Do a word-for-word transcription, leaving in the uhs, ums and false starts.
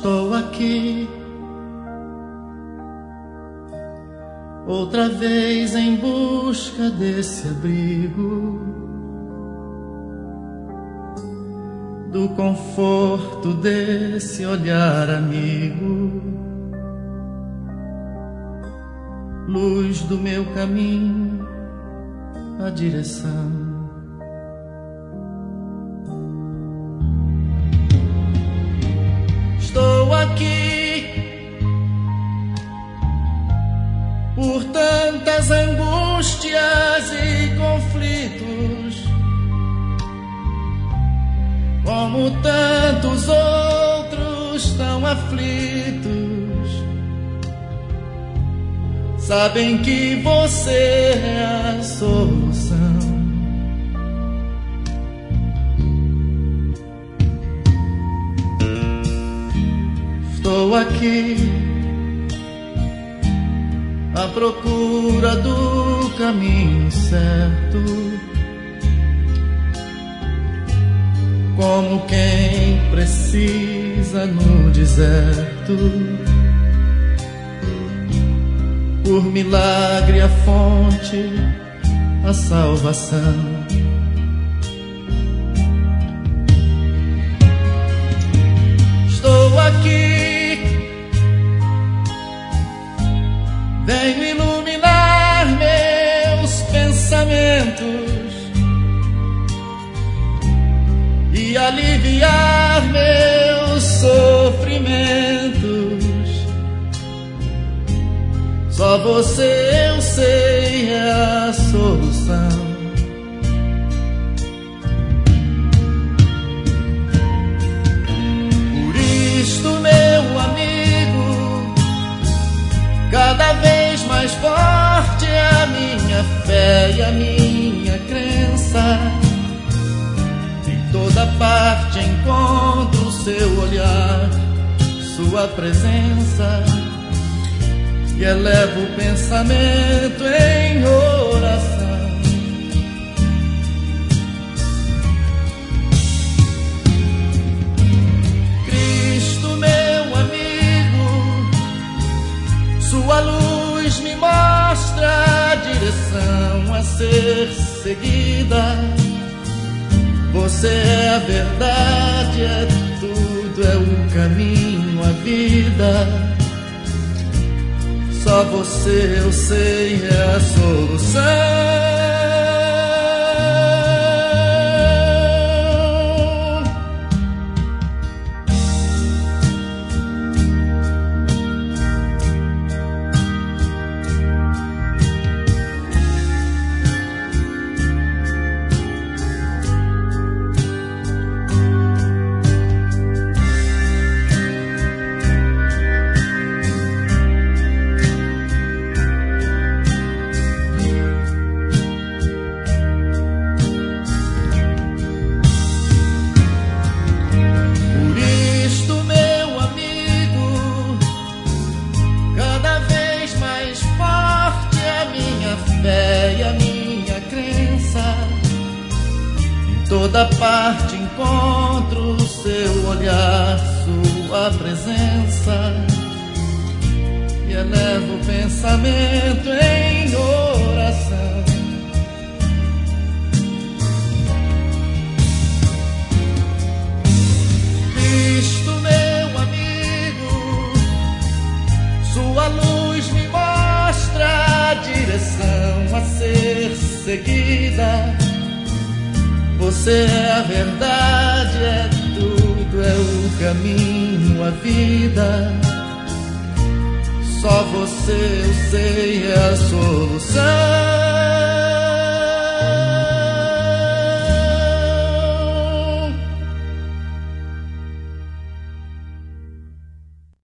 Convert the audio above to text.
Estou aqui outra vez em busca desse abrigo, do conforto desse olhar amigo, luz do meu caminho, a direção. Estou aqui por tantas angústias e conflitos, como tantos outros tão aflitos. Sabem que você é a solução. Estou aqui à procura do caminho certo, como quem precisa no deserto, por milagre a fonte, a salvação. Estou aqui, venho iluminar meus pensamentos e aliviar meus sofrimentos. Só você, eu sei, é a solução. Por isto, meu amigo, cada vez mais forte é a minha fé e a minha crença. Em toda parte encontro o seu olhar, sua presença, e elevo o pensamento em oração. Cristo, meu amigo, sua luz me mostra a direção a ser seguida. Você é a verdade, é tudo, é o caminho, a vida. Só você, eu sei, é a solução. Toda parte encontro o seu olhar, sua presença, e elevo o pensamento em oração. Cristo, meu amigo, sua luz me mostra a direção a ser seguida. Você é a verdade, é tudo, é o caminho, a vida. Só você, eu sei, é a solução.